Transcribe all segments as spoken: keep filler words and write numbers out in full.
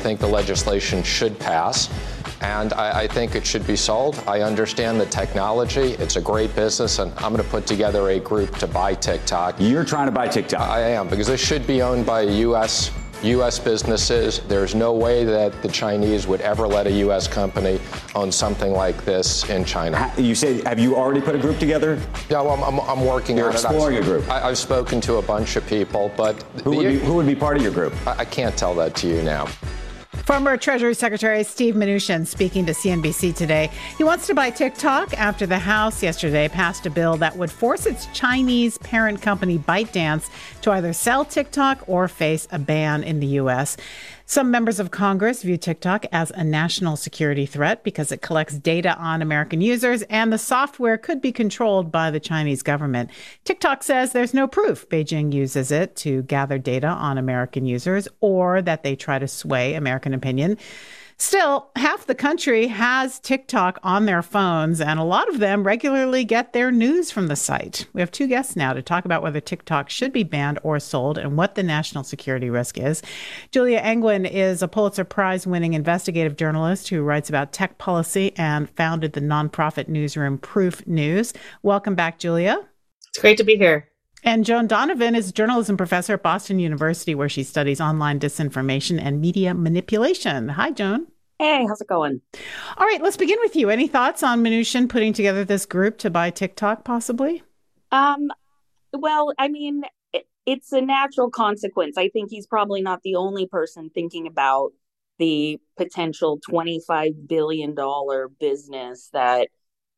think the legislation should pass. And I, I think it should be sold. I understand the technology. It's a great business, and I'm going to put together a group to buy TikTok. You're trying to buy TikTok? I am, because this should be owned by U S U S businesses. There's no way that the Chinese would ever let a U S company own something like this in China. You say, have you already put a group together? Yeah, well, I'm, I'm working You're on it. You're exploring a group. I, I've spoken to a bunch of people, but who would, be, who would be part of your group? I, I can't tell that to you now. Former Treasury Secretary Steve Mnuchin speaking to C N B C today. He wants to buy TikTok after the House yesterday passed a bill that would force its Chinese parent company ByteDance to either sell TikTok or face a ban in the U S. Some members of Congress view TikTok as a national security threat because it collects data on American users and the software could be controlled by the Chinese government. TikTok says there's no proof Beijing uses it to gather data on American users or that they try to sway American opinion. Still, half the country has TikTok on their phones, and a lot of them regularly get their news from the site. We have two guests now to talk about whether TikTok should be banned or sold and what the national security risk is. Julia Angwin is a Pulitzer Prize-winning investigative journalist who writes about tech policy and founded the nonprofit newsroom Proof News. Welcome back, Julia. It's great to be here. And Joan Donovan is a journalism professor at Boston University, where she studies online disinformation and media manipulation. Hi, Joan. Hey, how's it going? All right, let's begin with you. Any thoughts on Mnuchin putting together this group to buy TikTok, possibly? Um, well, I mean, it, it's a natural consequence. I think he's probably not the only person thinking about the potential twenty-five billion dollars business that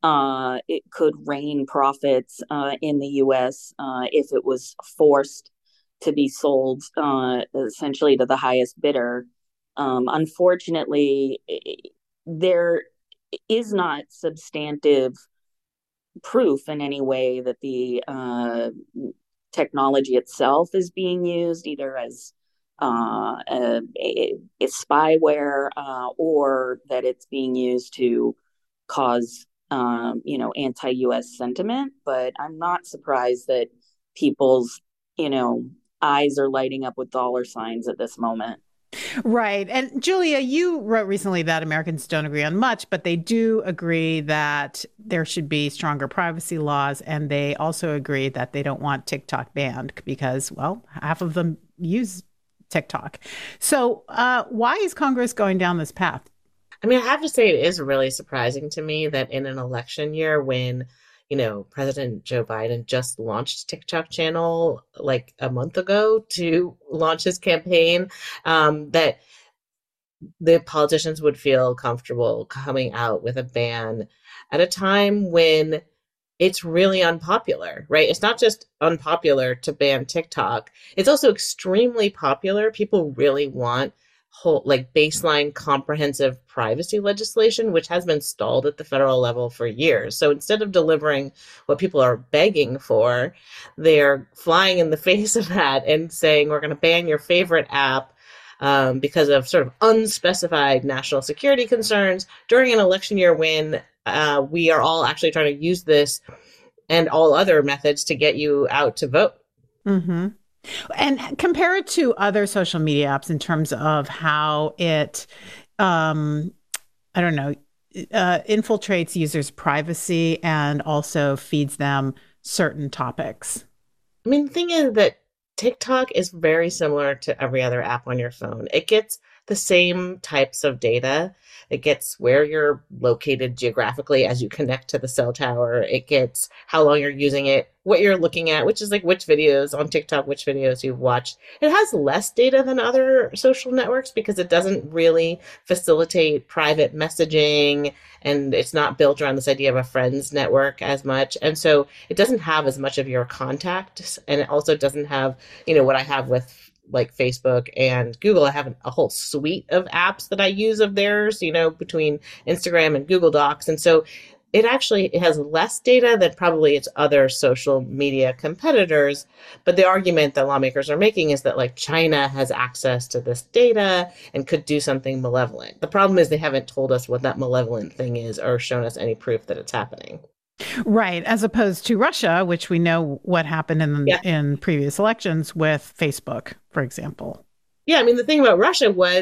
uh, it could rain profits uh, in the U S uh, if it was forced to be sold uh, essentially to the highest bidder. Um, unfortunately, there is not substantive proof in any way that the uh, technology itself is being used either as uh, a, a, a spyware uh, or that it's being used to cause, um, you know, anti-U S sentiment. But I'm not surprised that people's, you know, eyes are lighting up with dollar signs at this moment. Right. And Julia, you wrote recently that Americans don't agree on much, but they do agree that there should be stronger privacy laws. And they also agree that they don't want TikTok banned because, well, half of them use TikTok. So uh, why is Congress going down this path? I mean, I have to say it is really surprising to me that in an election year when, you know, President Joe Biden just launched TikTok channel like a month ago to launch his campaign, um, that the politicians would feel comfortable coming out with a ban at a time when it's really unpopular, right? It's not just unpopular to ban TikTok. It's also extremely popular. People really want whole like baseline comprehensive privacy legislation, which has been stalled at the federal level for years. So instead of delivering what people are begging for, they're flying in the face of that and saying, we're going to ban your favorite app um, because of sort of unspecified national security concerns during an election year when uh, we are all actually trying to use this and all other methods to get you out to vote. Mm-hmm. And compare it to other social media apps in terms of how it, um, I don't know, uh, infiltrates users' privacy and also feeds them certain topics. I mean, the thing is that TikTok is very similar to every other app on your phone. It gets the same types of data. It gets where you're located geographically as you connect to the cell tower. It gets how long you're using it, what you're looking at, which is like which videos on TikTok, which videos you've watched. It has less data than other social networks because it doesn't really facilitate private messaging and it's not built around this idea of a friends network as much. And so it doesn't have as much of your contacts. And it also doesn't have, you know, what I have with like Facebook and Google. I have a whole suite of apps that I use of theirs, you know, between Instagram and Google Docs. And so it actually it has less data than probably its other social media competitors. But the argument that lawmakers are making is that like China has access to this data and could do something malevolent. The problem is they haven't told us what that malevolent thing is or shown us any proof that it's happening. Right, as opposed to Russia, which we know what happened in yeah. in previous elections with Facebook, for example. Yeah, I mean, the thing about Russia was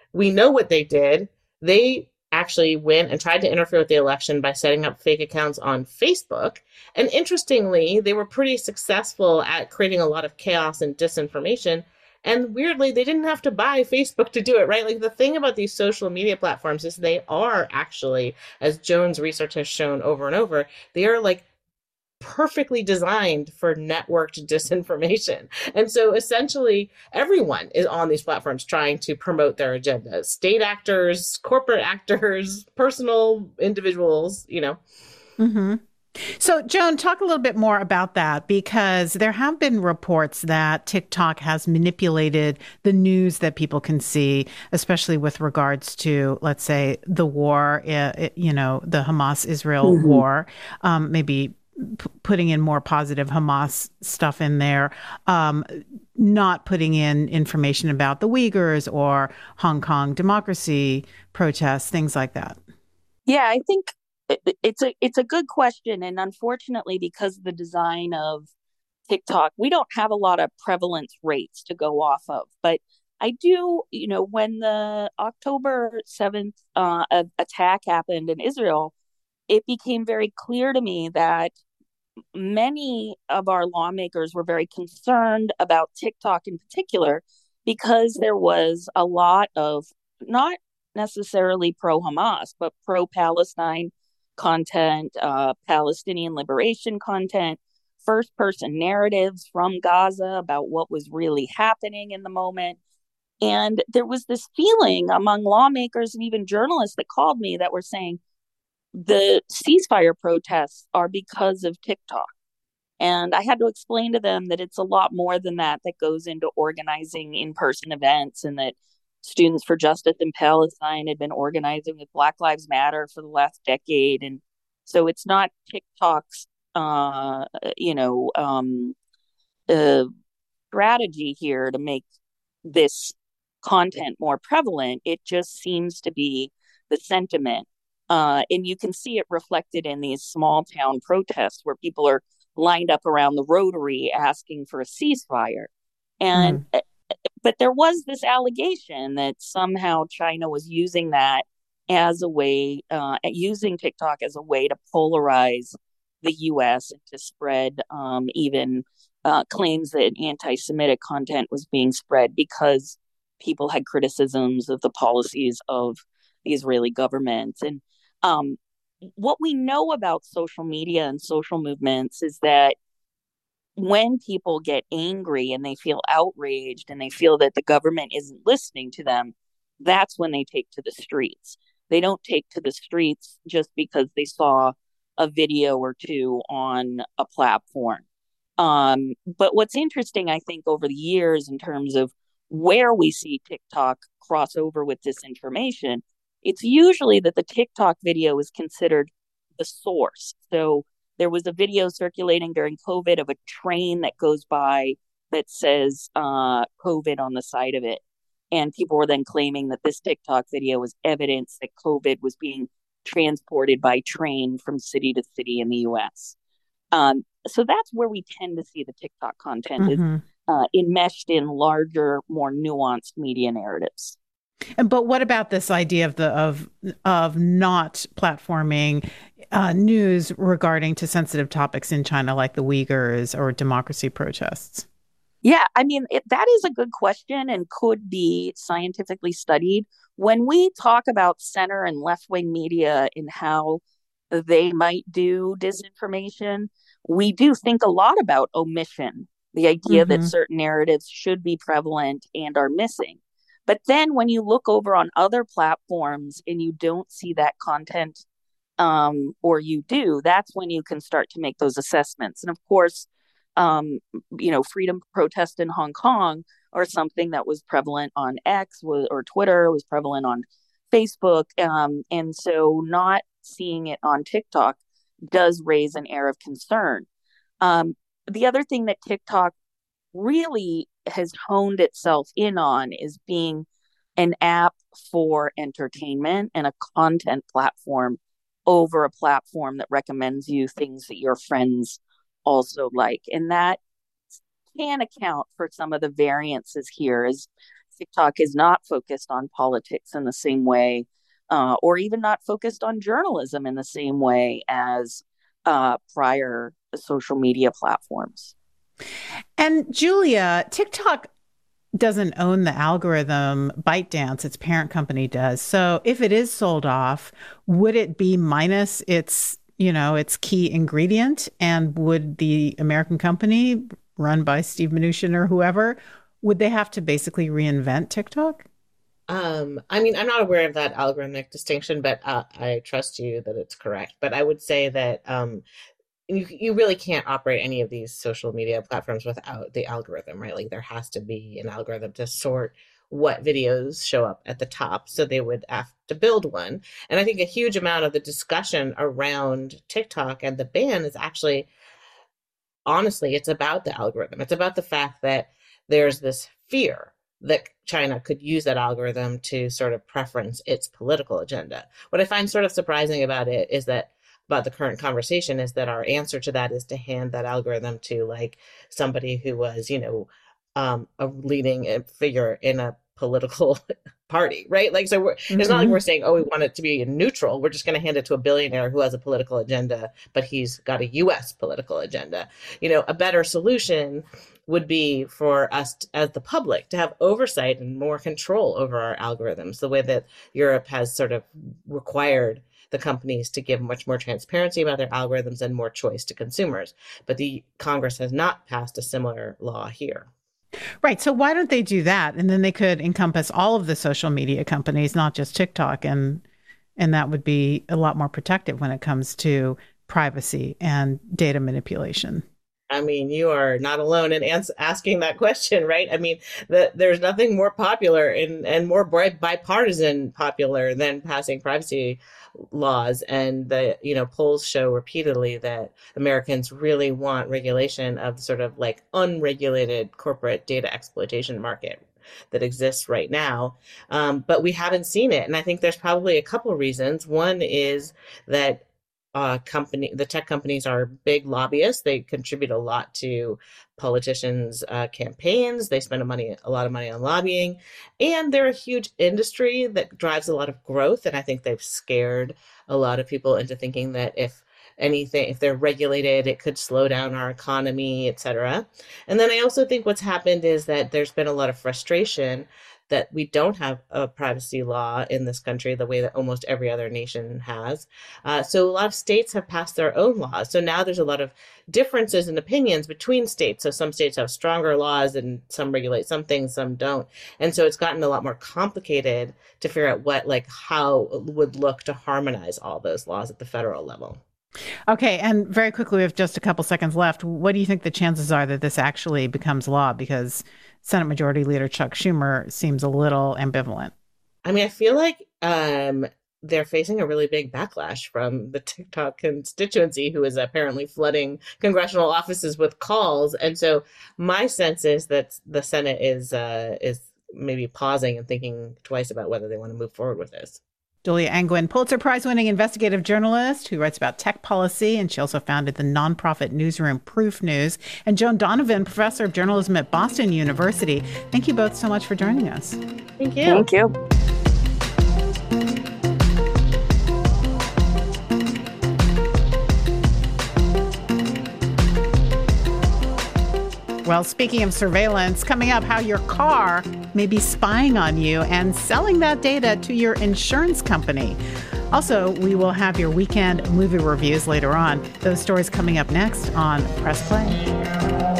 we know what they did. They actually went and tried to interfere with the election by setting up fake accounts on Facebook. And interestingly, they were pretty successful at creating a lot of chaos and disinformation. And weirdly, they didn't have to buy Facebook to do it, right? Like the thing about these social media platforms is they are actually, as Joan's research has shown over and over, they are like perfectly designed for networked disinformation. And so essentially everyone is on these platforms trying to promote their agendas. State actors, corporate actors, personal individuals, you know. Mm-hmm. So, Joan, talk a little bit more about that, because there have been reports that TikTok has manipulated the news that people can see, especially with regards to, let's say, the war, uh, you know, the Hamas-Israel mm-hmm. war, um, maybe p- putting in more positive Hamas stuff in there, um, not putting in information about the Uyghurs or Hong Kong democracy protests, things like that. Yeah, I think It's a it's a good question, and unfortunately, because of the design of TikTok, we don't have a lot of prevalence rates to go off of. But I do, you know, when the October seventh uh, attack happened in Israel, it became very clear to me that many of our lawmakers were very concerned about TikTok in particular, because there was a lot of not necessarily pro-Hamas, but pro-Palestine content, uh, Palestinian liberation content, first-person narratives from Gaza about what was really happening in the moment. And there was this feeling among lawmakers and even journalists that called me that were saying the ceasefire protests are because of TikTok. And I had to explain to them that it's a lot more than that that goes into organizing in-person events, and that Students for Justice in Palestine had been organizing with Black Lives Matter for the last decade. And so it's not TikTok's, uh, you know, um, uh, strategy here to make this content more prevalent. It just seems to be the sentiment. Uh, and you can see it reflected in these small town protests where people are lined up around the Rotary asking for a ceasefire. And mm. But there was this allegation that somehow China was using that as a way, uh, using TikTok as a way to polarize the U S and to spread um, even uh, claims that anti-Semitic content was being spread because people had criticisms of the policies of the Israeli government. And um, what we know about social media and social movements is that when people get angry and they feel outraged and they feel that the government isn't listening to them, that's when they take to the streets. They don't take to the streets just because they saw a video or two on a platform. Um, but what's interesting, I think, over the years in terms of where we see TikTok cross over with disinformation, it's usually that the TikTok video is considered the source. So there was a video circulating during COVID of a train that goes by that says uh, COVID on the side of it. And people were then claiming that this TikTok video was evidence that COVID was being transported by train from city to city in the U S. Um, so that's where we tend to see the TikTok content mm-hmm. is uh, enmeshed in larger, more nuanced media narratives. And but what about this idea of the of of not platforming uh, news regarding to sensitive topics in China, like the Uyghurs or democracy protests? Yeah, I mean, it, that is a good question and could be scientifically studied. When we talk about center and left-wing media and how they might do disinformation, we do think a lot about omission, the idea mm-hmm. that certain narratives should be prevalent and are missing. But then when you look over on other platforms and you don't see that content, um, or you do, that's when you can start to make those assessments. And of course, um, you know, freedom protest in Hong Kong or something that was prevalent on X or Twitter, was prevalent on Facebook. Um, and so not seeing it on TikTok does raise an air of concern. Um, the other thing that TikTok really has honed itself in on is being an app for entertainment and a content platform over a platform that recommends you things that your friends also like. And that can account for some of the variances here. As TikTok is not focused on politics in the same way, uh, or even not focused on journalism in the same way as uh, prior social media platforms. And Julia, TikTok doesn't own the algorithm. ByteDance, its parent company, does. So if it is sold off, would it be minus its, you know, its key ingredient? And would the American company run by Steve Mnuchin or whoever, would they have to basically reinvent TikTok? Um, I mean, I'm not aware of that algorithmic distinction, but uh, I trust you that it's correct. But I would say that um, you you really can't operate any of these social media platforms without the algorithm, right? Like there has to be an algorithm to sort what videos show up at the top. So they would have to build one. And I think a huge amount of the discussion around TikTok and the ban is actually, honestly, it's about the algorithm. It's about the fact that there's this fear that China could use that algorithm to sort of preference its political agenda. What I find sort of surprising about it is that about the current conversation is that our answer to that is to hand that algorithm to like somebody who was, you know, um, a leading figure in a political party, right? Like, so we're, mm-hmm. It's not like we're saying, oh, we want it to be neutral. We're just going to hand it to a billionaire who has a political agenda, but he's got a U S political agenda. You know, a better solution would be for us to, as the public to have oversight and more control over our algorithms, the way that Europe has sort of required the companies to give much more transparency about their algorithms and more choice to consumers. But the Congress has not passed a similar law here. Right. So why don't they do that? And then they could encompass all of the social media companies, not just TikTok. And and that would be a lot more protective when it comes to privacy and data manipulation. I mean, you are not alone in ans- asking that question, right? I mean, the, there's nothing more popular and, and more bipartisan popular than passing privacy laws. And the, you know, polls show repeatedly that Americans really want regulation of sort of like unregulated corporate data exploitation market that exists right now. Um, but we haven't seen it. And I think there's probably a couple of reasons. One is that Uh, company, the tech companies are big lobbyists. They contribute a lot to politicians' uh, campaigns. They spend a money, a lot of money on lobbying, and they're a huge industry that drives a lot of growth. And I think they've scared a lot of people into thinking that if anything, if they're regulated, it could slow down our economy, et cetera. And then I also think what's happened is that there's been a lot of frustration that we don't have a privacy law in this country the way that almost every other nation has. Uh, so a lot of states have passed their own laws. So now there's a lot of differences in opinions between states. So some states have stronger laws and some regulate some things, some don't. And so it's gotten a lot more complicated to figure out what, like how it would look to harmonize all those laws at the federal level. Okay. And very quickly, we have just a couple seconds left. What do you think the chances are that this actually becomes law? Because Senate Majority Leader Chuck Schumer seems a little ambivalent. I mean, I feel like um, they're facing a really big backlash from the TikTok constituency, who is apparently flooding congressional offices with calls. And so my sense is that the Senate is uh, is maybe pausing and thinking twice about whether they want to move forward with this. Julia Angwin, Pulitzer Prize-winning investigative journalist who writes about tech policy, and she also founded the nonprofit newsroom Proof News. And Joan Donovan, professor of journalism at Boston University. Thank you both so much for joining us. Thank you. Thank you. Well, speaking of surveillance, coming up, how your car may be spying on you and selling that data to your insurance company. Also, we will have your weekend movie reviews later on. Those stories coming up next on Press Play.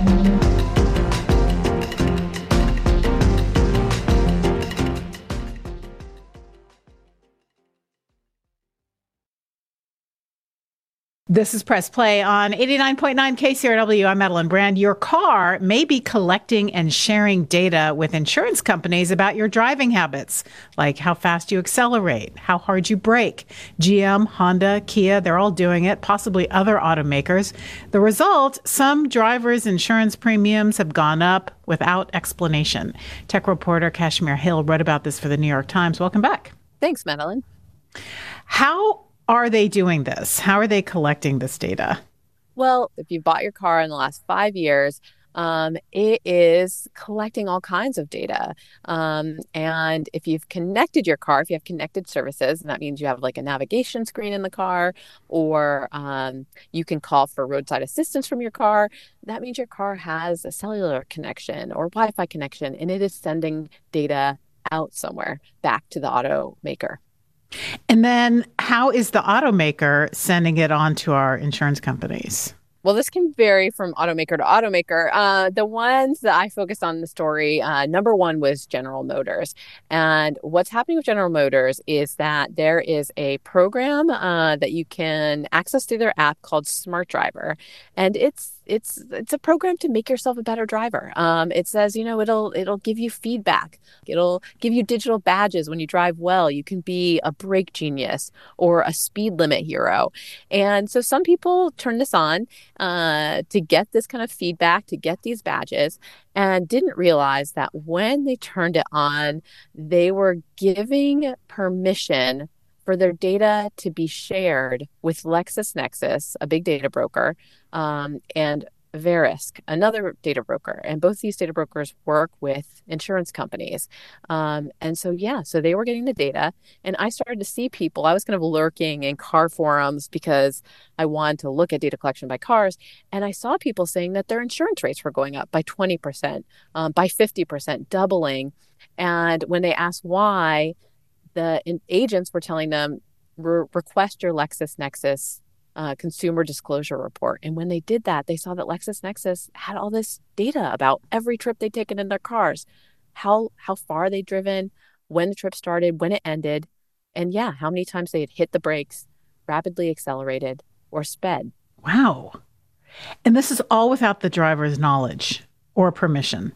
This is Press Play on eighty-nine point nine K C R W. I'm Madeline Brand. Your car may be collecting and sharing data with insurance companies about your driving habits, like how fast you accelerate, how hard you brake. G M, Honda, Kia, they're all doing it, possibly other automakers. The result, some drivers' insurance premiums have gone up without explanation. Tech reporter Kashmir Hill wrote about this for the New York Times. Welcome back. Thanks, Madeline. How are they doing this? How are they collecting this data? Well, if you bought your car in the last five years, Um, it is collecting all kinds of data. Um, and if you've connected your car, if you have connected services, and that means you have like a navigation screen in the car, or um, you can call for roadside assistance from your car, that means your car has a cellular connection or Wi-Fi connection, and it is sending data out somewhere back to the automaker. And then how is the automaker sending it on to our insurance companies? Well, this can vary from automaker to automaker. Uh, the ones that I focused on in the story, uh, number one was General Motors. And what's happening with General Motors is that there is a program uh, that you can access through their app called Smart Driver. And it's it's it's a program to make yourself a better driver. Um, it says, you know, it'll it'll give you feedback. It'll give you digital badges when you drive well. You can be a brake genius or a speed limit hero. And so some people turn this on uh, to get this kind of feedback, to get these badges, and didn't realize that when they turned it on, they were giving permission for their data to be shared with LexisNexis, a big data broker, um, and Verisk, another data broker. And both these data brokers work with insurance companies. Um, and so, yeah, so they were getting the data. And I started to see people, I was kind of lurking in car forums because I wanted to look at data collection by cars. And I saw people saying that their insurance rates were going up by twenty percent, um, by fifty percent, doubling. And when they asked why, the agents were telling them, Re- request your LexisNexis uh, consumer disclosure report. And when they did that, they saw that LexisNexis had all this data about every trip they'd taken in their cars, how how far they'd driven, when the trip started, when it ended, and yeah, how many times they had hit the brakes, rapidly accelerated, or sped. Wow. And this is all without the driver's knowledge or permission.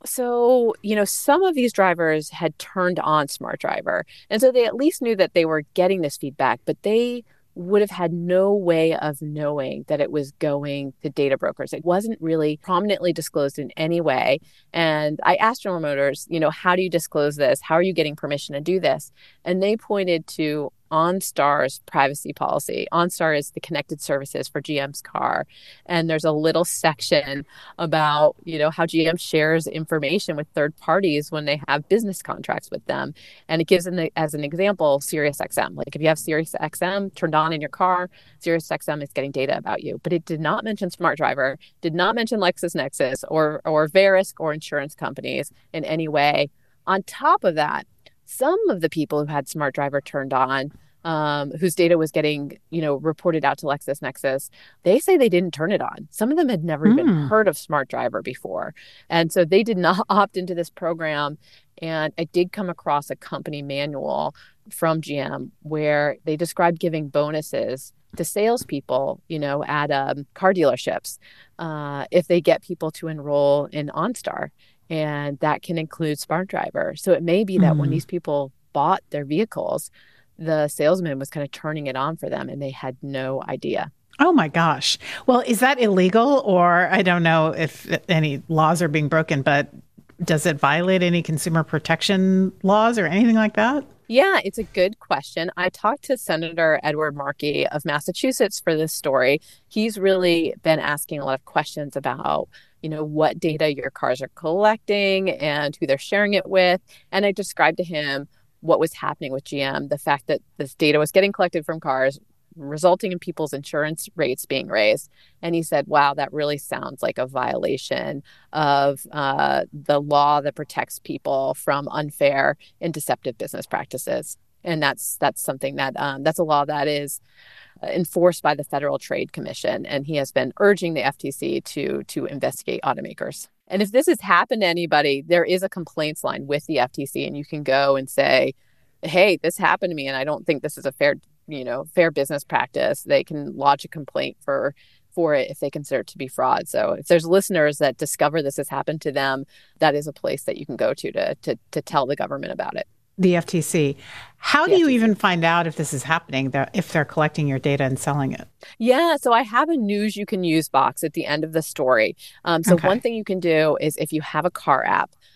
So, you know, some of these drivers had turned on Smart Driver. And so they at least knew that they were getting this feedback, but they would have had no way of knowing that it was going to data brokers. It wasn't really prominently disclosed in any way. And I asked General Motors, you know, how do you disclose this? How are you getting permission to do this? And they pointed to OnStar's privacy policy. OnStar is the connected services for G M's car. And there's a little section about, you know, how G M shares information with third parties when they have business contracts with them. And it gives them, as an example, SiriusXM. Like if you have SiriusXM turned on in your car, SiriusXM is getting data about you. But it did not mention Smart Driver, did not mention LexisNexis or, or Verisk or insurance companies in any way. On top of that, some of the people who had Smart Driver turned on, um, whose data was getting, you know, reported out to LexisNexis, they say they didn't turn it on. Some of them had never mm. even heard of Smart Driver before. And so they did not opt into this program. And I did come across a company manual from G M where they described giving bonuses to salespeople, you know, at um, car dealerships uh, if they get people to enroll in OnStar. And that can include Smart Driver. So it may be that mm. when these people bought their vehicles, the salesman was kind of turning it on for them and they had no idea. Oh my gosh. Well, is that illegal? Or I don't know if any laws are being broken, but does it violate any consumer protection laws or anything like that? Yeah, it's a good question. I talked to Senator Edward Markey of Massachusetts for this story. He's really been asking a lot of questions about, you know, what data your cars are collecting and who they're sharing it with. And I described to him what was happening with G M, the fact that this data was getting collected from cars, resulting in people's insurance rates being raised. And he said, wow, that really sounds like a violation of uh, the law that protects people from unfair and deceptive business practices. And that's that's something that um, that's a law that is enforced by the Federal Trade Commission. And he has been urging the F T C to to investigate automakers. And if this has happened to anybody, there is a complaints line with the F T C, and you can go and say, hey, this happened to me, and I don't think this is a fair, you know, fair business practice. They can lodge a complaint for for it if they consider it to be fraud. So if there's listeners that discover this has happened to them, that is a place that you can go to to to, to tell the government about it. The F T C. How do you even find out if this is happening, if they're collecting your data and selling it? Yeah, so I have a news you can use box at the end of the story. Um, so okay. One thing you can do is if you have a car app,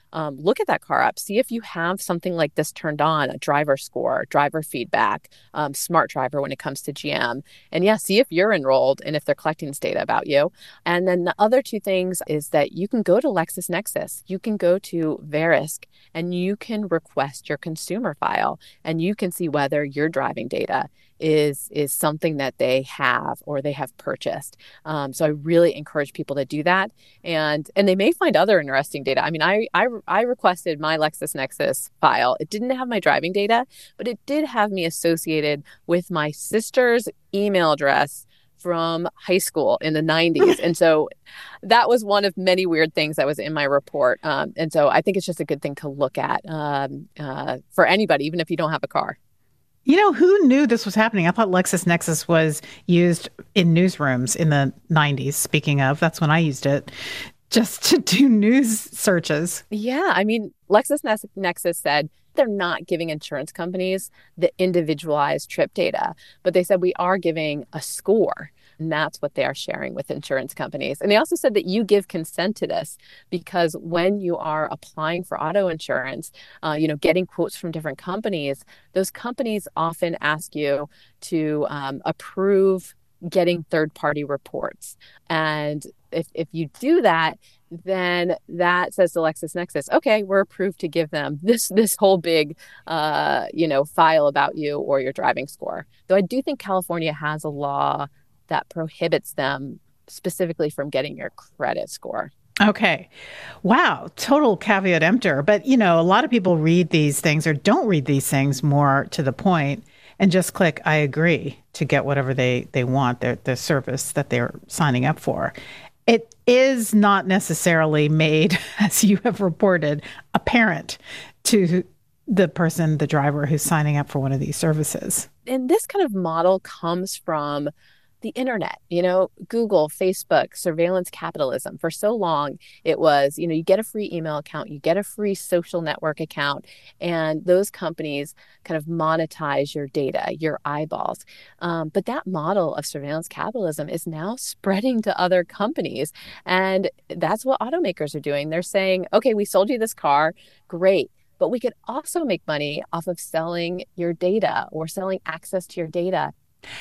um, look at that car app, see if you have something like this turned on, a driver score, driver feedback, um, smart driver when it comes to G M. And yeah, see if you're enrolled and if they're collecting this data about you. And then the other two things is that you can go to LexisNexis, you can go to Verisk, and you can request your consumer file, and you can see whether your driving data is is something that they have or they have purchased. Um, so I really encourage people to do that, and and they may find other interesting data. I mean, I I, I requested my LexisNexis file. It didn't have my driving data, but it did have me associated with my sister's email address from high school in the nineties. And so that was one of many weird things that was in my report. Um, and so I think it's just a good thing to look at um, uh, for anybody, even if you don't have a car. You know, who knew this was happening? I thought LexisNexis was used in newsrooms in the nineties. Speaking of, that's when I used it, just to do news searches. Yeah, I mean, LexisNexis said they're not giving insurance companies the individualized trip data, but they said we are giving a score. And that's what they are sharing with insurance companies. And they also said that you give consent to this because when you are applying for auto insurance, uh, you know, getting quotes from different companies, those companies often ask you to um, approve getting third-party reports. And if, if you do that, then that says to LexisNexis, okay, we're approved to give them this this whole big, uh, you know, file about you or your driving score. Though I do think California has a law that prohibits them specifically from getting your credit score. Okay. Wow. Total caveat emptor. But, you know, a lot of people read these things or don't read these things more to the point and just click, I agree, to get whatever they, they want, their, the service that they're signing up for. It is not necessarily made, as you have reported, apparent to the person, the driver who's signing up for one of these services. And this kind of model comes from the internet, you know, Google, Facebook, surveillance capitalism. For so long, it was, you know, you get a free email account, you get a free social network account, and those companies kind of monetize your data, your eyeballs. Um, but that model of surveillance capitalism is now spreading to other companies. And that's what automakers are doing. They're saying, okay, we sold you this car, great. But we could also make money off of selling your data or selling access to your data.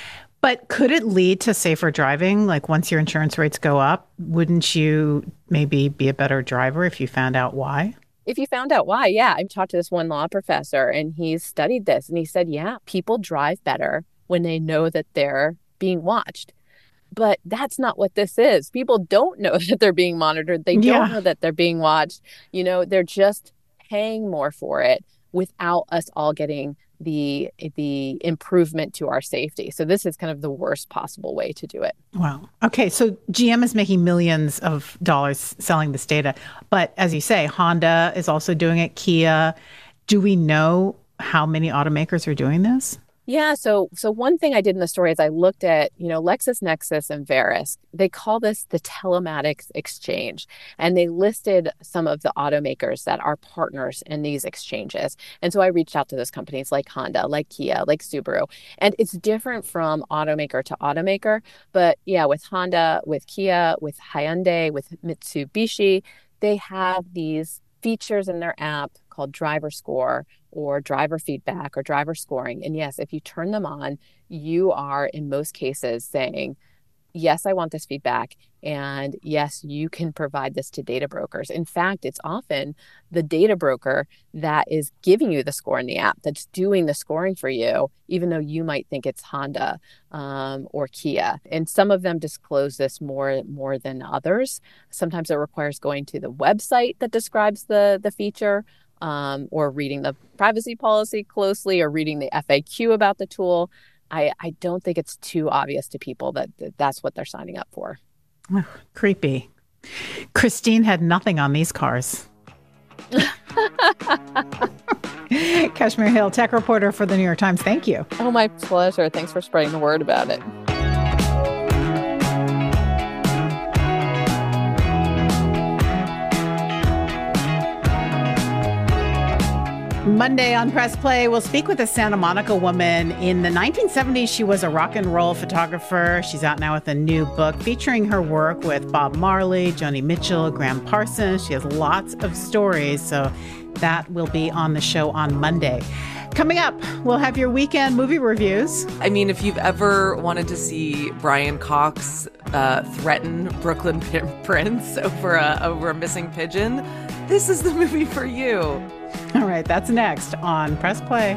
But could it lead to safer driving? Like once your insurance rates go up, wouldn't you maybe be a better driver if you found out why? If you found out why, yeah. I talked to this one law professor and he's studied this and he said, yeah, people drive better when they know that they're being watched. But that's not what this is. People don't know that they're being monitored. They don't Yeah. know that they're being watched. You know, they're just paying more for it without us all getting the the improvement to our safety. So this is kind of the worst possible way to do it. Wow. Okay. So G M is making millions of dollars selling this data. But as you say, Honda is also doing it, Kia. Do we know how many automakers are doing this? Yeah, so so one thing I did in the story is I looked at, you know, LexisNexis and Verisk. They call this the telematics exchange. And they listed some of the automakers that are partners in these exchanges. And so I reached out to those companies like Honda, like Kia, like Subaru. And it's different from automaker to automaker. But yeah, with Honda, with Kia, with Hyundai, with Mitsubishi, they have these features in their app called driver score or driver feedback or driver scoring. And yes, if you turn them on, you are in most cases saying, yes, I want this feedback. And yes, you can provide this to data brokers. In fact, it's often the data broker that is giving you the score in the app that's doing the scoring for you, even though you might think it's Honda um, or Kia. And some of them disclose this more, more than others. Sometimes it requires going to the website that describes the, the feature um, or reading the privacy policy closely or reading the F A Q about the tool. I, I don't think it's too obvious to people that, that that's what they're signing up for. Oh, creepy. Christine had nothing on these cars. Kashmir Hill, tech reporter for the New York Times. Thank you. Oh, my pleasure. Thanks for spreading the word about it. Monday on Press Play, we'll speak with a Santa Monica woman. In the nineteen seventies, she was a rock and roll photographer. She's out now with a new book featuring her work with Bob Marley, Joni Mitchell, Graham Parsons. She has lots of stories, so that will be on the show on Monday. Coming up, we'll have your weekend movie reviews. I mean, if you've ever wanted to see Brian Cox uh, threaten Brooklyn Prince over a, over a missing pigeon, this is the movie for you. All right, that's next on Press Play.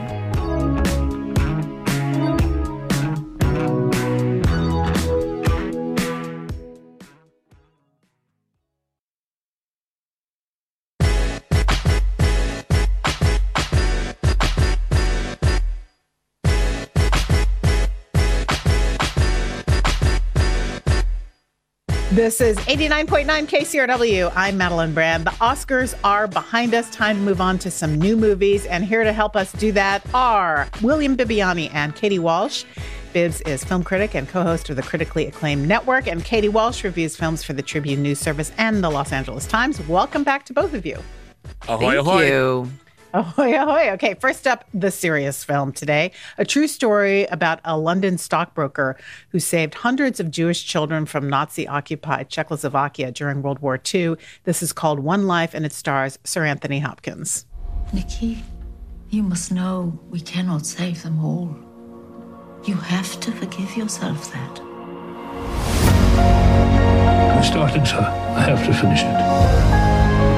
This is eighty-nine point nine K C R W. I'm Madeline Brand. The Oscars are behind us. Time to move on to some new movies. And here to help us do that are William Bibbiani and Katie Walsh. Bibbs is film critic and co-host of the critically acclaimed network. And Katie Walsh reviews films for the Tribune News Service and the Los Angeles Times. Welcome back to both of you. Ahoy, Thank ahoy. you. Ahoy, ahoy. Okay, first up, the serious film today. A true story about a London stockbroker who saved hundreds of Jewish children from Nazi-occupied Czechoslovakia during World War Two. This is called One Life, and it stars Sir Anthony Hopkins. Nikki, you must know we cannot save them all. You have to forgive yourself that. I started, sir. I have to finish it.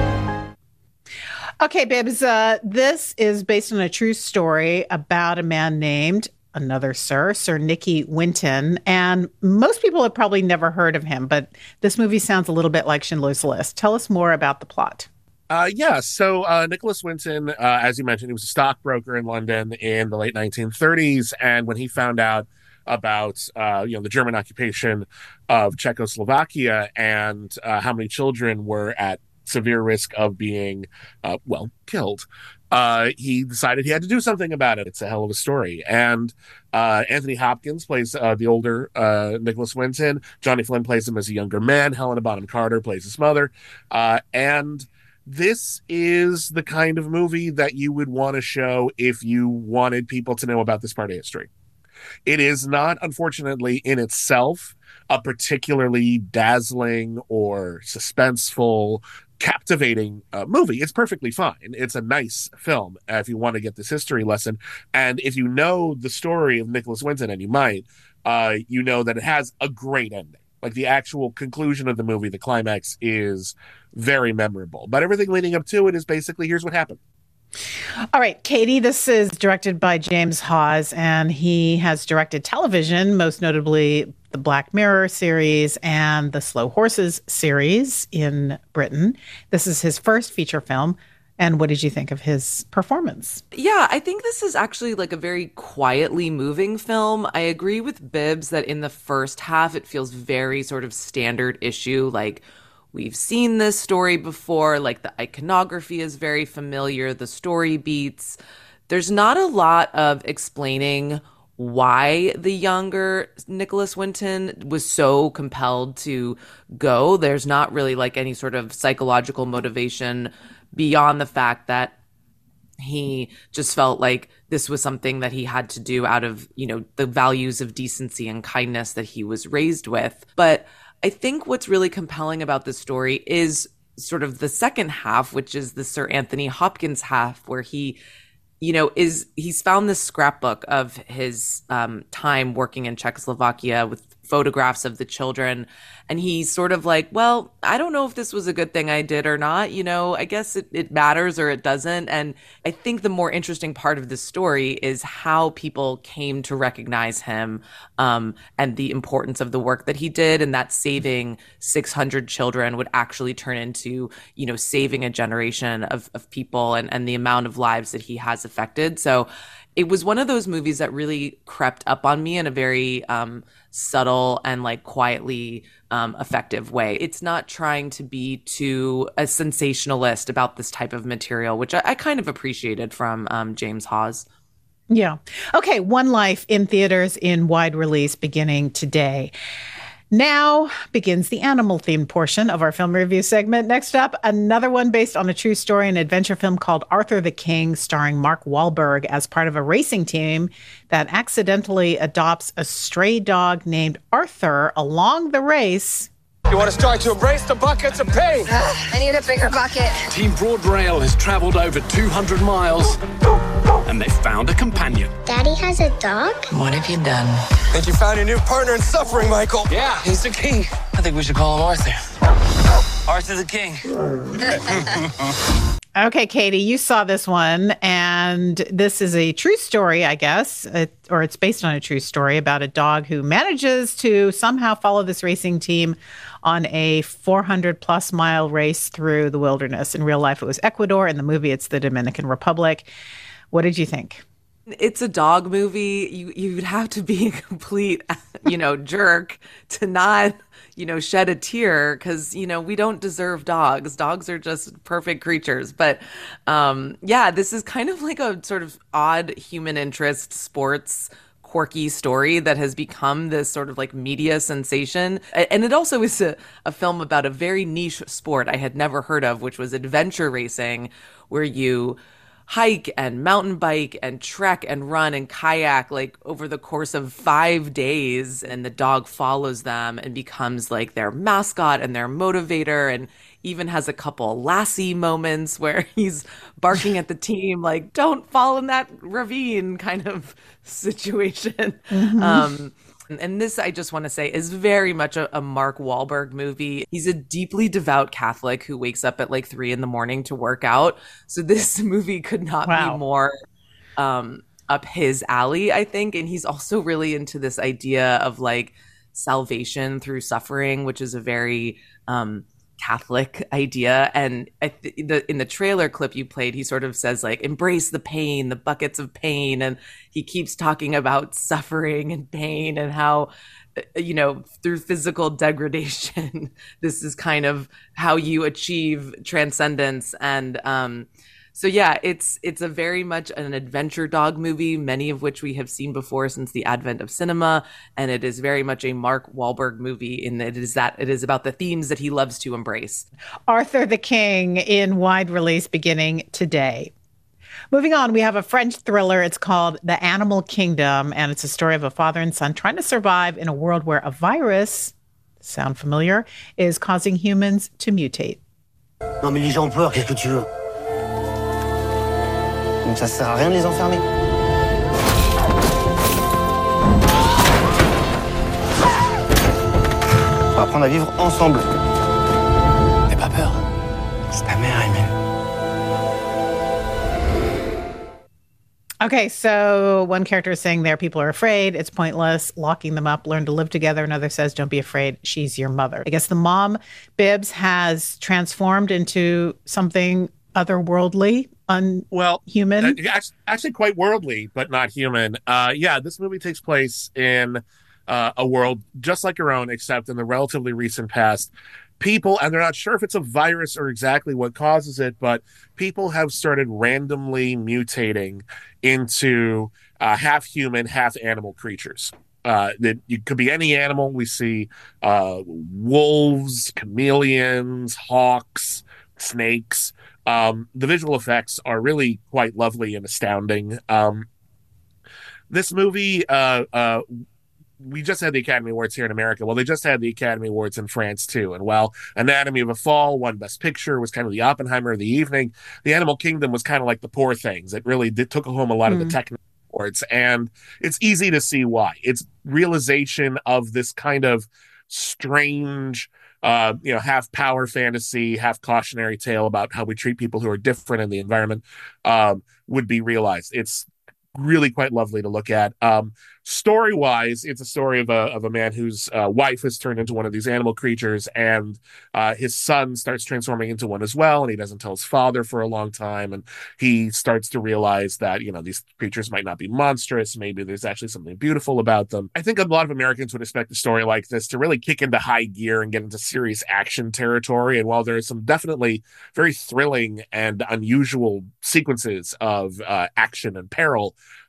Okay, Bibbs, uh, this is based on a true story about a man named, another Sir, Sir Nicky Winton. And most people have probably never heard of him, but this movie sounds a little bit like Schindler's List. Tell us more about the plot. Uh, yeah, so uh, Nicholas Winton, uh, as you mentioned, he was a stockbroker in London in the late nineteen thirties. And when he found out about uh, you know the German occupation of Czechoslovakia and uh, how many children were at severe risk of being, uh, well, killed, uh, he decided he had to do something about it. It's a hell of a story. And uh, Anthony Hopkins plays uh, the older uh, Nicholas Winton. Johnny Flynn plays him as a younger man. Helena Bonham Carter plays his mother. Uh, and this is the kind of movie that you would want to show if you wanted people to know about this part of history. It is not, unfortunately, in itself a particularly dazzling or suspenseful, captivating uh, movie. It's perfectly fine. It's a nice film uh, if you want to get this history lesson. And if you know the story of Nicholas Winton, and you might, uh, you know that it has a great ending. Like the actual conclusion of the movie, the climax is very memorable. But everything leading up to it is basically, here's what happened. All right, Katie, this is directed by James Hawes, and he has directed television, most notably the Black Mirror series and the Slow Horses series in Britain. This is his first feature film. And what did you think of his performance? Yeah, I think this is actually like a very quietly moving film. I agree with Bibbs that in the first half, it feels very sort of standard issue, like we've seen this story before, like the iconography is very familiar, the story beats. There's not a lot of explaining why the younger Nicholas Winton was so compelled to go. There's not really like any sort of psychological motivation beyond the fact that he just felt like this was something that he had to do out of, you know, the values of decency and kindness that he was raised with. But I think what's really compelling about this story is sort of the second half, which is the Sir Anthony Hopkins half, where he, you know, is he's found this scrapbook of his um, time working in Czechoslovakia with photographs of the children. And he's sort of like, well, I don't know if this was a good thing I did or not. You know, I guess it, it matters or it doesn't. And I think the more interesting part of this story is how people came to recognize him um, and the importance of the work that he did, and that saving six hundred children would actually turn into, you know, saving a generation of, of people and, and the amount of lives that he has affected. So it was one of those movies that really crept up on me in a very um, subtle and like quietly um, effective way. It's not trying to be too a sensationalist about this type of material, which I, I kind of appreciated from um, James Hawes. Yeah. Okay. One Life in theaters in wide release beginning today. Now begins the animal-themed portion of our film review segment. Next up, another one based on a true story, an adventure film called Arthur the King, starring Mark Wahlberg as part of a racing team that accidentally adopts a stray dog named Arthur along the race. You want to start to embrace the buckets of pain? I need a bigger bucket. Team Broad Rail has traveled over two hundred miles and they found a companion. Daddy has a dog? What have you done? Think you found your new partner in suffering, Michael? Yeah, he's the king. I think we should call him Arthur. Arthur the King. Okay, Katie, you saw this one, and this is a true story, I guess, it, or it's based on a true story about a dog who manages to somehow follow this racing team on a four hundred plus mile race through the wilderness. In real life, it was Ecuador. In the movie, it's the Dominican Republic. What did you think? It's a dog movie. You you'd have to be a complete, you know, jerk to not, you know, shed a tear because, you know, we don't deserve dogs. Dogs are just perfect creatures. But um, yeah, this is kind of like a sort of odd human interest sports quirky story that has become this sort of like media sensation. And it also is a, a film about a very niche sport I had never heard of, which was adventure racing, where you hike and mountain bike and trek and run and kayak like over the course of five days, and the dog follows them and becomes like their mascot and their motivator, and even has a couple Lassie moments where he's barking at the team like, don't fall in that ravine kind of situation. Mm-hmm. Um, and this, I just want to say, is very much a, a Mark Wahlberg movie. He's a deeply devout Catholic who wakes up at like three in the morning to work out. So this movie could not Wow. be more um, up his alley, I think. And he's also really into this idea of like salvation through suffering, which is a very um, Catholic idea. And I th- the, in the trailer clip you played, he sort of says like, embrace the pain, the buckets of pain. And he keeps talking about suffering and pain and how, you know, through physical degradation, this is kind of how you achieve transcendence. And um, so, yeah, it's it's a very much an adventure dog movie, many of which we have seen before since the advent of cinema. And it is very much a Mark Wahlberg movie in that it is that it is about the themes that he loves to embrace. Arthur the King in wide release beginning today. Moving on, we have a French thriller. It's called The Animal Kingdom, and it's a story of a father and son trying to survive in a world where a virus, sound familiar, is causing humans to mutate. Non mais les gens ont peur, qu'est-ce que tu veux? Donc ça sert à rien de les enfermer. On va apprendre à vivre ensemble. N'aie pas peur. C'est ta mère, Emile. Okay, so one character is saying there people are afraid, it's pointless, locking them up, learn to live together. Another says, don't be afraid, she's your mother. I guess the mom, Bibbs, has transformed into something otherworldly, unhuman. Well, uh, actually quite worldly, but not human. Uh, yeah, this movie takes place in uh, a world just like our own, except in the relatively recent past. People, and they're not sure if it's a virus or exactly what causes it, but people have started randomly mutating into uh, half human, half animal creatures. Uh, that it could be any animal. We see uh, wolves, chameleons, hawks, snakes. Um, the visual effects are really quite lovely and astounding. Um, this movie, uh, uh, we just had the Academy Awards here in America. Well, they just had the Academy Awards in France, too. And while Anatomy of a Fall won Best Picture, was kind of the Oppenheimer of the evening, The Animal Kingdom was kind of like the Poor Things. It really did, took home a lot mm. of the technical awards. And it's easy to see why. It's realization of this kind of strange, uh, you know, half power fantasy, half cautionary tale about how we treat people who are different in the environment um, would be realized. It's really quite lovely to look at. Um, story-wise, it's a story of a of a man whose uh, wife has turned into one of these animal creatures, and uh, his son starts transforming into one as well, and he doesn't tell his father for a long time, and he starts to realize that, you know, these creatures might not be monstrous, maybe there's actually something beautiful about them. I think a lot of Americans would expect a story like this to really kick into high gear and get into serious action territory, and while there are some definitely very thrilling and unusual sequences of uh, action and peril,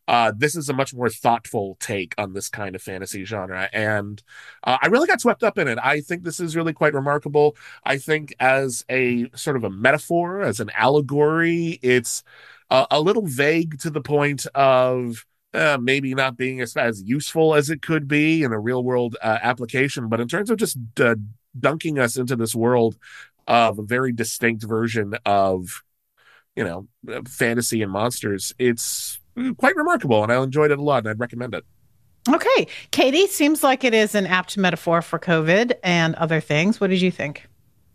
Uh, this is a much more thoughtful take on this kind of fantasy genre. And uh, I really got swept up in it. I think this is really quite remarkable. I think as a sort of a metaphor, as an allegory, it's uh, a little vague to the point of uh, maybe not being as, as useful as it could be in a real world uh, application. But in terms of just uh, dunking us into this world of a very distinct version of, you know, fantasy and monsters, it's quite remarkable, and I enjoyed it a lot, and I'd recommend it. Okay. Katie, seems like it is an apt metaphor for COVID and other things. What did you think?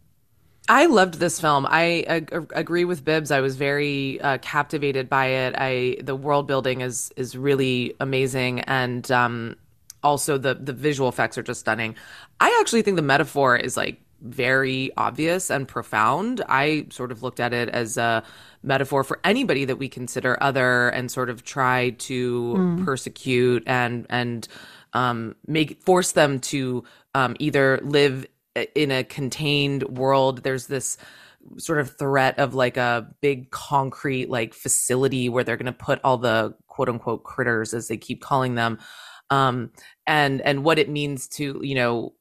I loved this film. I ag- agree with Bibbs. I was very uh, captivated by it. I the world building is is really amazing, and um, also the the visual effects are just stunning. I actually think the metaphor is like very obvious and profound. I sort of looked at it as a metaphor for anybody that we consider other and sort of try to mm. persecute and and um, make force them to um, either live in a contained world. There's this sort of threat of like a big concrete like facility where they're going to put all the quote unquote critters, as they keep calling them, um, and and what it means to, you know,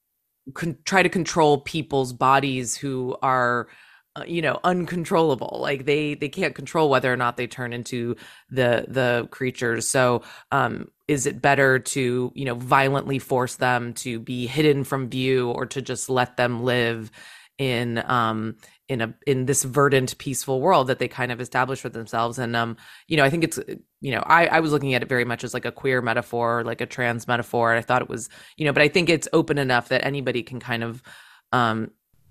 con- try to control people's bodies who are Uh, you know, uncontrollable. Like they they can't control whether or not they turn into the the creatures. So um is it better to, you know, violently force them to be hidden from view, or to just let them live in um in a in this verdant, peaceful world that they kind of establish for themselves? And um you know, I think it's, you know, I I was looking at it very much as like a queer metaphor, like a trans metaphor. I thought it was, you know, but I think it's open enough that anybody can kind of um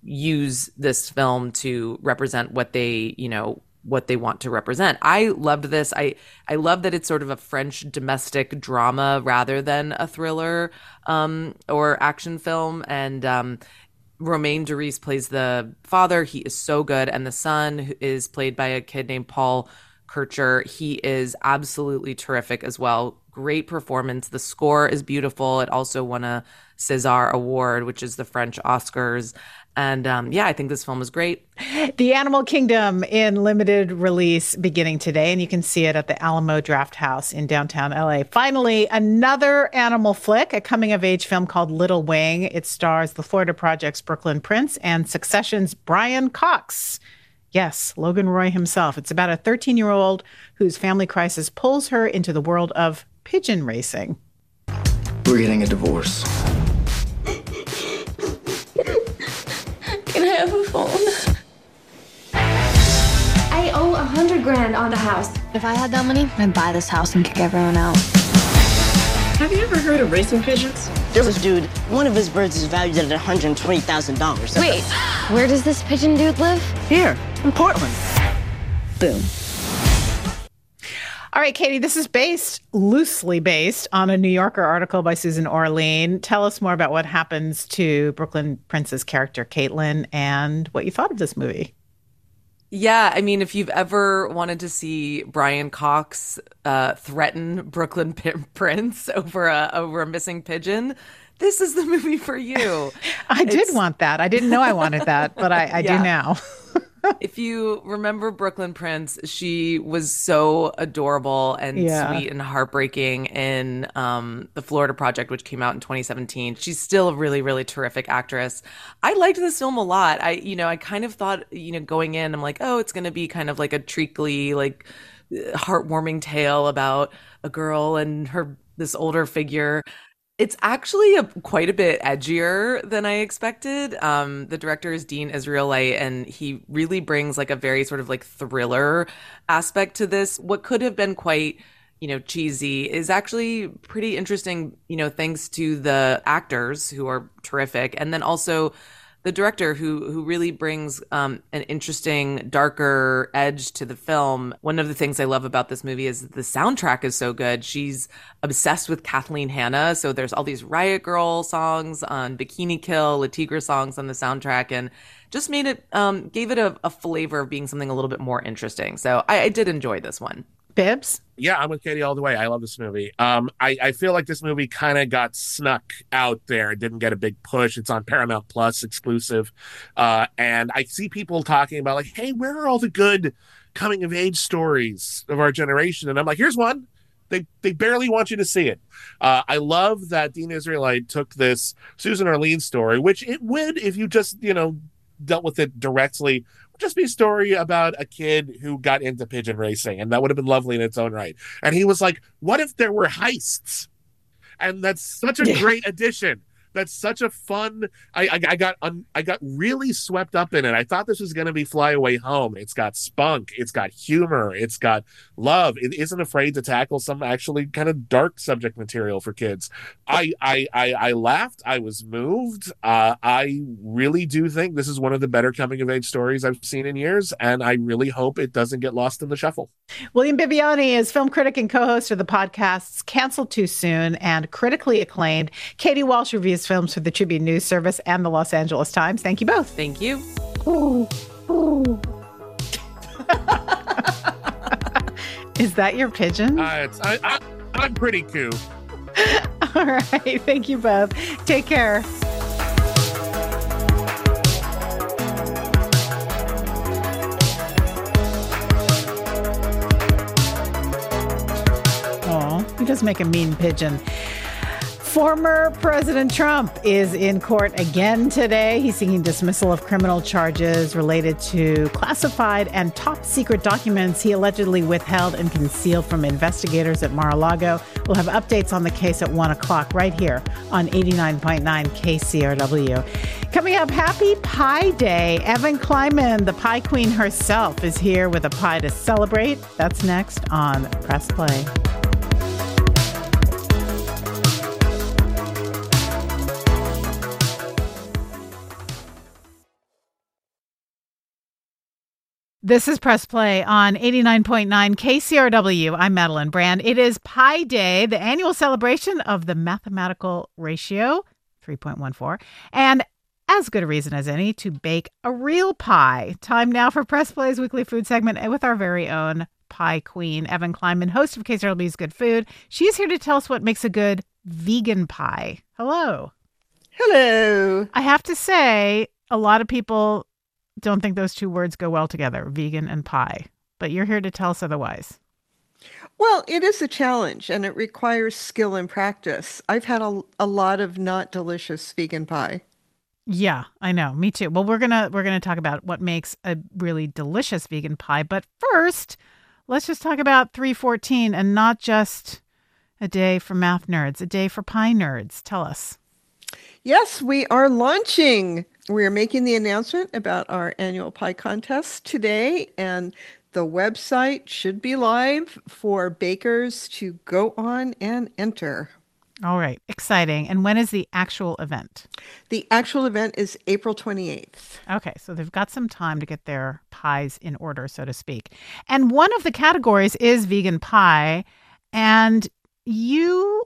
use this film to represent what they, you know, what they want to represent. I loved this. I, I love that it's sort of a French domestic drama rather than a thriller um, or action film. And um, Romain Duris plays the father. He is so good. And the son is played by a kid named Paul Kircher. He is absolutely terrific as well. Great performance. The score is beautiful. It also won a César Award, which is the French Oscars. And um, yeah, I think this film is great. The Animal Kingdom in limited release beginning today, and you can see it at the Alamo Drafthouse in downtown L A. Finally, another animal flick, a coming-of-age film called Little Wing. It stars the Florida Project's Brooklyn Prince and Succession's Brian Cox. Yes, Logan Roy himself. It's about a thirteen-year-old whose family crisis pulls her into the world of pigeon racing. We're getting a divorce. Can I have a phone? I owe a hundred grand on the house. If I had that money, I'd buy this house and kick everyone out. Have you ever heard of racing pigeons? There's this dude, one of his birds is valued at one hundred twenty thousand dollars. Wait, where does this pigeon dude live? Here, in Portland. Boom. All right, Katie, this is based, loosely based, on a New Yorker article by Susan Orlean. Tell us more about what happens to Brooklyn Prince's character, Caitlin, and what you thought of this movie. Yeah, I mean, if you've ever wanted to see Brian Cox uh, threaten Brooklyn P- Prince over a over a missing pigeon, this is the movie for you. I it's... did want that. I didn't know I wanted that, but I, I yeah. do now. If you remember Brooklyn Prince, she was so adorable and yeah. sweet and heartbreaking in um, The Florida Project, which came out in twenty seventeen. She's still a really, really terrific actress. I liked this film a lot. I, you know, I kind of thought, you know, going in, I'm like, oh, it's going to be kind of like a treacly, like heartwarming tale about a girl and her, this older figure. It's actually a, quite a bit edgier than I expected. Um, the director is Dean Israelite, and he really brings like a very sort of like thriller aspect to this. What could have been quite, you know, cheesy is actually pretty interesting, you know, thanks to the actors who are terrific. And then also the director who who really brings um, an interesting, darker edge to the film. One of the things I love about this movie is the soundtrack is so good. She's obsessed with Kathleen Hanna. So there's all these Riot Girl songs on Bikini Kill, La Tigre songs on the soundtrack, and just made it, um, gave it a, a flavor of being something a little bit more interesting. So I, I did enjoy this one. Bibbs? Yeah, I'm with Katie all the way. I love this movie. Um, I, I feel like this movie kind of got snuck out there. It didn't get a big push. It's on Paramount Plus exclusive. Uh, and I see people talking about like, hey, where are all the good coming of age stories of our generation? And I'm like, here's one. They they barely want you to see it. Uh, I love that Dean Israelite took this Susan Orlean story, which it would, if you just, you know, dealt with it directly, just be a story about a kid who got into pigeon racing, and that would have been lovely in its own right. And he was like, what if there were heists? And that's such a Yeah. great addition. That's such a fun. I I, I got un, I got really swept up in it. I thought this was going to be Fly Away Home. It's got spunk. It's got humor. It's got love. It isn't afraid to tackle some actually kind of dark subject material for kids. I I I, I laughed. I was moved. Uh, I really do think this is one of the better coming of age stories I've seen in years, and I really hope it doesn't get lost in the shuffle. William Bibiani is film critic and co-host of the podcasts Canceled Too Soon and Critically Acclaimed. Katie Walsh reviews films for the Tribune News Service and the Los Angeles Times. Thank you both. Thank you. Ooh, ooh. Is that your pigeon? Uh, it's, I, I, I'm pretty cool. All right. Thank you both. Take care. Oh, he does make a mean pigeon. Former President Trump is in court again today. He's seeking dismissal of criminal charges related to classified and top secret documents he allegedly withheld and concealed from investigators at Mar-a-Lago. We'll have updates on the case at one o'clock right here on eighty-nine point nine K C R W. Coming up, Happy Pie Day. Evan Kleiman, the pie queen herself, is here with a pie to celebrate. That's next on Press Play. This is Press Play on eighty-nine point nine K C R W. I'm Madeline Brand. It is Pi Day, the annual celebration of the mathematical ratio, three point one four, and as good a reason as any to bake a real pie. Time now for Press Play's weekly food segment with our very own pie queen, Evan Kleiman, host of K C R W's Good Food. She's here to tell us what makes a good vegan pie. Hello. Hello. I have to say, a lot of people don't think those two words go well together, vegan and pie, but you're here to tell us otherwise. Well, it is a challenge and it requires skill and practice. I've had a, a lot of not delicious vegan pie. Yeah, I know. Me too. Well, we're going to we're going to talk about what makes a really delicious vegan pie, but first, let's just talk about three fourteen and not just a day for math nerds, a day for pie nerds. Tell us. Yes, we are launching. We are making the announcement about our annual pie contest today, and the website should be live for bakers to go on and enter. All right. Exciting. And when is the actual event? The actual event is April twenty-eighth. Okay. So they've got some time to get their pies in order, so to speak. And one of the categories is vegan pie. And you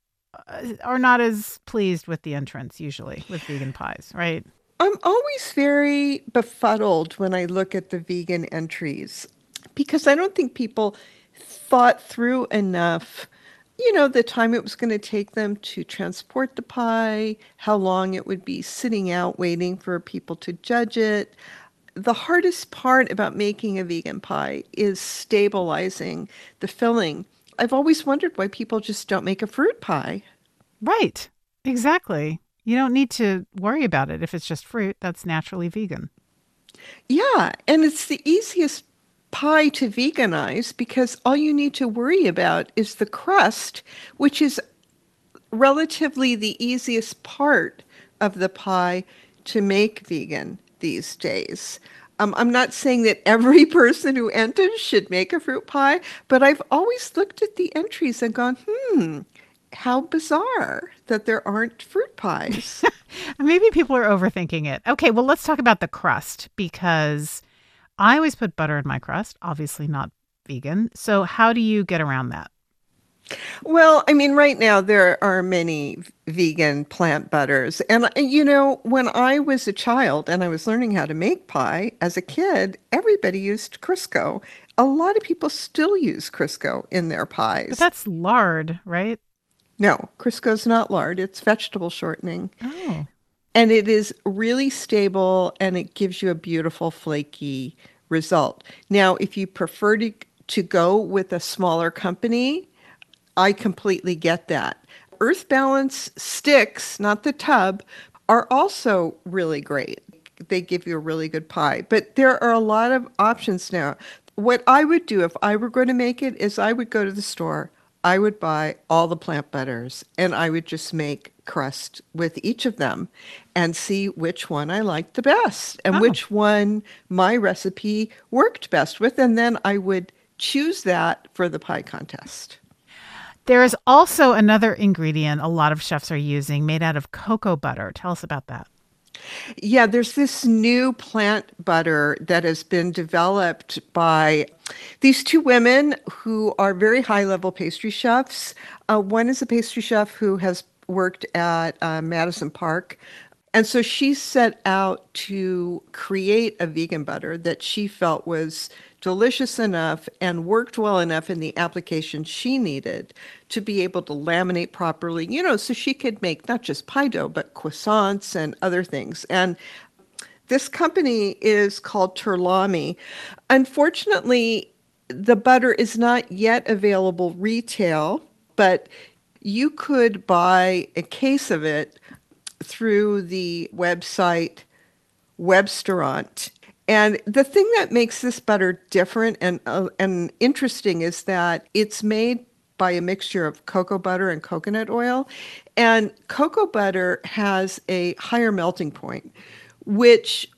are not as pleased with the entrance usually with vegan pies, right? I'm always very befuddled when I look at the vegan entries because I don't think people thought through enough, you know, the time it was going to take them to transport the pie, how long it would be sitting out waiting for people to judge it. The hardest part about making a vegan pie is stabilizing the filling. I've always wondered why people just don't make a fruit pie. Right. Exactly. You don't need to worry about it if it's just fruit that's naturally vegan. Yeah, and it's the easiest pie to veganize because all you need to worry about is the crust, which is relatively the easiest part of the pie to make vegan these days. Um, I'm not saying that every person who enters should make a fruit pie, but I've always looked at the entries and gone, hmm, how bizarre that there aren't fruit pies. Maybe people are overthinking it. Okay, well, let's talk about the crust because I always put butter in my crust, obviously not vegan. So how do you get around that? Well, I mean, right now there are many vegan plant butters. And, you know, when I was a child and I was learning how to make pie as a kid, everybody used Crisco. A lot of people still use Crisco in their pies. But that's lard, right? No, Crisco's not lard. It's vegetable shortening. Oh. And it is really stable and it gives you a beautiful flaky result. Now, if you prefer to, to go with a smaller company, I completely get that. Earth Balance sticks, not the tub, are also really great. They give you a really good pie. But there are a lot of options now. What I would do if I were going to make it is I would go to the store. I would buy all the plant butters and I would just make crust with each of them and see which one I liked the best and Oh. which one my recipe worked best with. And then I would choose that for the pie contest. There is also another ingredient a lot of chefs are using made out of cocoa butter. Tell us about that. Yeah, there's this new plant butter that has been developed by these two women who are very high-level pastry chefs. Uh, one is a pastry chef who has worked at uh, Madison Park. And so she set out to create a vegan butter that she felt was delicious enough and worked well enough in the application she needed to be able to laminate properly, you know, so she could make not just pie dough, but croissants and other things. And this company is called Turlami. Unfortunately, the butter is not yet available retail, but you could buy a case of it through the website Webstaurant. And the thing that makes this butter different and uh, and interesting is that it's made by a mixture of cocoa butter and coconut oil. And cocoa butter has a higher melting point, which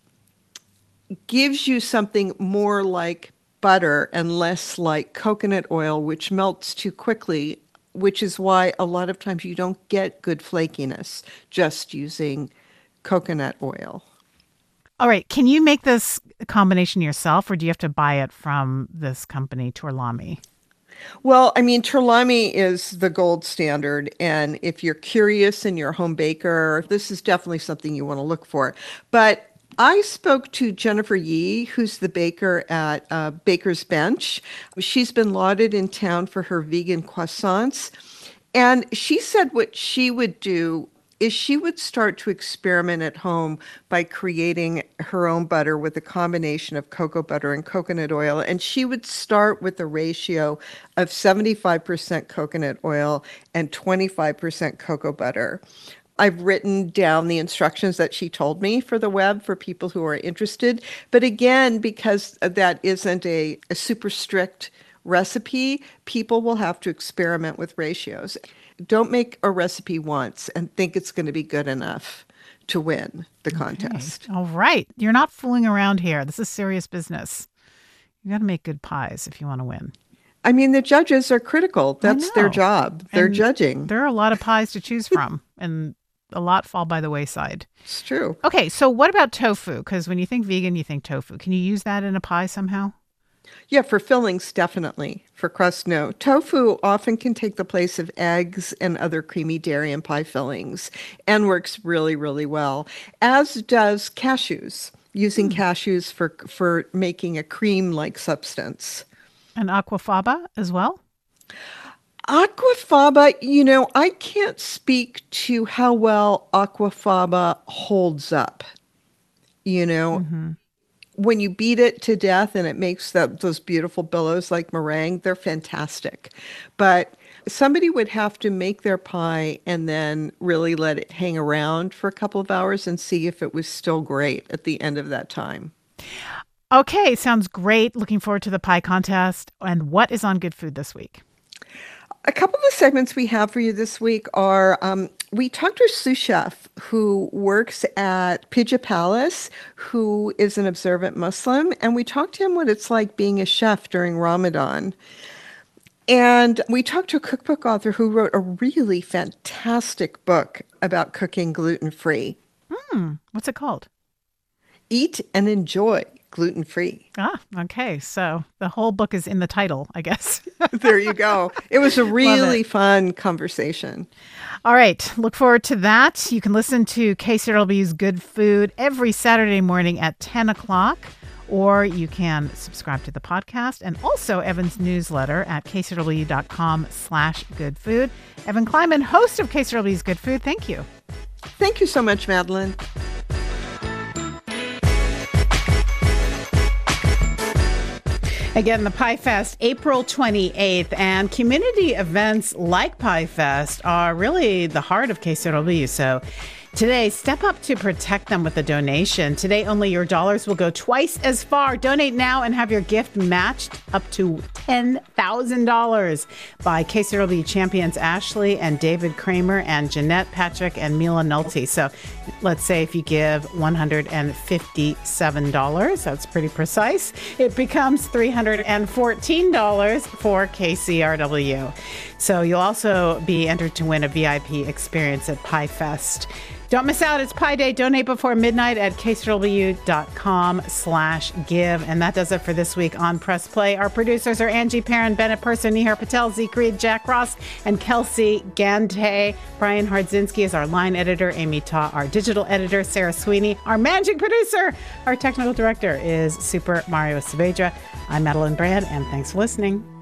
gives you something more like butter and less like coconut oil, which melts too quickly, which is why a lot of times you don't get good flakiness just using coconut oil. All right. Can you make this combination yourself or do you have to buy it from this company, Turlami? Well, I mean, Turlami is the gold standard. And if you're curious and you're a home baker, this is definitely something you want to look for. But I spoke to Jennifer Yee, who's the baker at uh, Baker's Bench. She's been lauded in town for her vegan croissants. And she said what she would do is she would start to experiment at home by creating her own butter with a combination of cocoa butter and coconut oil. And she would start with a ratio of seventy-five percent coconut oil and twenty-five percent cocoa butter. I've written down the instructions that she told me for the web for people who are interested. But again, because that isn't a, a super strict recipe, people will have to experiment with ratios. Don't make a recipe once and think it's going to be good enough to win the contest. Okay. All right. You're not fooling around here. This is serious business. You got to make good pies if you want to win. I mean, the judges are critical. That's their job. They're And judging. There are a lot of pies to choose from, and a lot fall by the wayside. It's true. Okay, so what about tofu? Because when you think vegan, you think tofu. Can you use that in a pie somehow? Yeah, for fillings, definitely. For crust, no. Tofu often can take the place of eggs and other creamy dairy and pie fillings and works really, really well, as does cashews, using cashews for for making a cream-like substance. And aquafaba as well? Aquafaba, you know, I can't speak to how well aquafaba holds up. You know, Mm-hmm. when you beat it to death and it makes that, those beautiful billows like meringue, they're fantastic. But somebody would have to make their pie and then really let it hang around for a couple of hours and see if it was still great at the end of that time. Okay, sounds great. Looking forward to the pie contest. And what is on Good Food this week? A couple of the segments we have for you this week are, um, we talked to a sous chef who works at Pidja Palace, who is an observant Muslim, and we talked to him what it's like being a chef during Ramadan. And we talked to a cookbook author who wrote a really fantastic book about cooking gluten-free. Hmm, what's it called? Eat and Enjoy Gluten-Free. Ah, okay. So the whole book is in the title, I guess. There you go. It was a Love really it. fun conversation. All right. Look forward to that. You can listen to K C R W's Good Food every Saturday morning at ten o'clock, or you can subscribe to the podcast and also Evan's newsletter at kcrw.com slash good food. Evan Kleiman, host of K C R W's Good Food. Thank you. Thank you so much, Madeline. Again, the Pie Fest, April twenty-eighth, and community events like Pie Fest are really the heart of K C R W. So today, step up to protect them with a donation. Today, only your dollars will go twice as far. Donate now and have your gift matched up to ten thousand dollars by K C R W champions Ashley and David Kramer and Jeanette Patrick and Mila Nolte. So let's say if you give one hundred fifty-seven dollars, that's pretty precise, it becomes three hundred fourteen dollars for K C R W. So you'll also be entered to win a V I P experience at Pie Fest. Don't miss out. It's Pie Day. Donate before midnight at kcrw.com slash give. And that does it for this week on Press Play. Our producers are Angie Perrin, Bennett Purser, Nihar Patel, Zeke Reed, Jack Ross, and Kelsey Gante. Brian Hardzinski is our line editor. Amy Ta, our digital editor. Sarah Sweeney, our managing producer. Our technical director is Super Mario Saavedra. I'm Madeline Brand, and thanks for listening.